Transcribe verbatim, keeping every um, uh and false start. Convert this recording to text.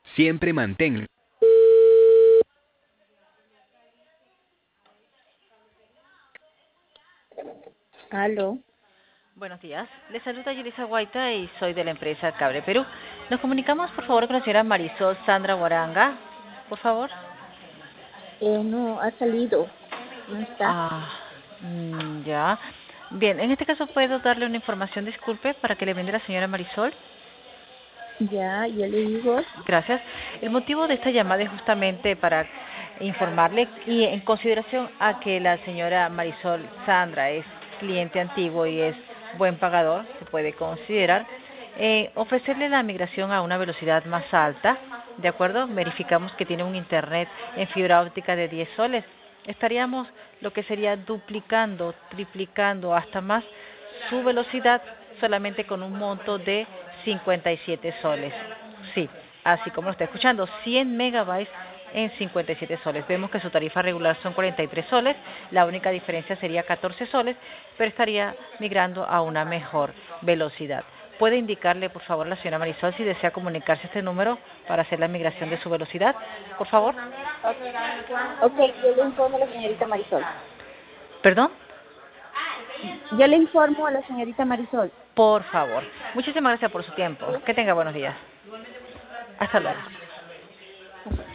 Siempre mantén. Aló. Buenos días. Les saluda Yulisa Guaita y soy de la empresa Cable Perú. Nos comunicamos, por favor, con la señora Marisol Sandra Guaranga. Por favor. Eh, no, ha salido. No está. Ah, mm, ya. Bien, en este caso puedo darle una información, disculpe, para que le brinde la señora Marisol. Ya, yo le digo. Gracias. El motivo de esta llamada es justamente para informarle y en consideración a que la señora Marisol Sandra es cliente antiguo y es buen pagador, se puede considerar, eh, ofrecerle la migración a una velocidad más alta, ¿de acuerdo? Verificamos que tiene un internet en fibra óptica de diez soles. Estaríamos lo que sería duplicando, triplicando hasta más su velocidad solamente con un monto de cincuenta y siete soles. Sí, así como lo está escuchando, cien megabytes en cincuenta y siete soles. Vemos que su tarifa regular son cuarenta y tres soles, la única diferencia sería catorce soles, pero estaría migrando a una mejor velocidad. ¿Puede indicarle, por favor, la señora Marisol si desea comunicarse a este número para hacer la migración de su velocidad? Por favor. Ok, yo le informo a la señorita Marisol. ¿Perdón? Yo le informo a la señorita Marisol. Por favor. Muchísimas gracias por su tiempo. Que tenga buenos días. Hasta luego.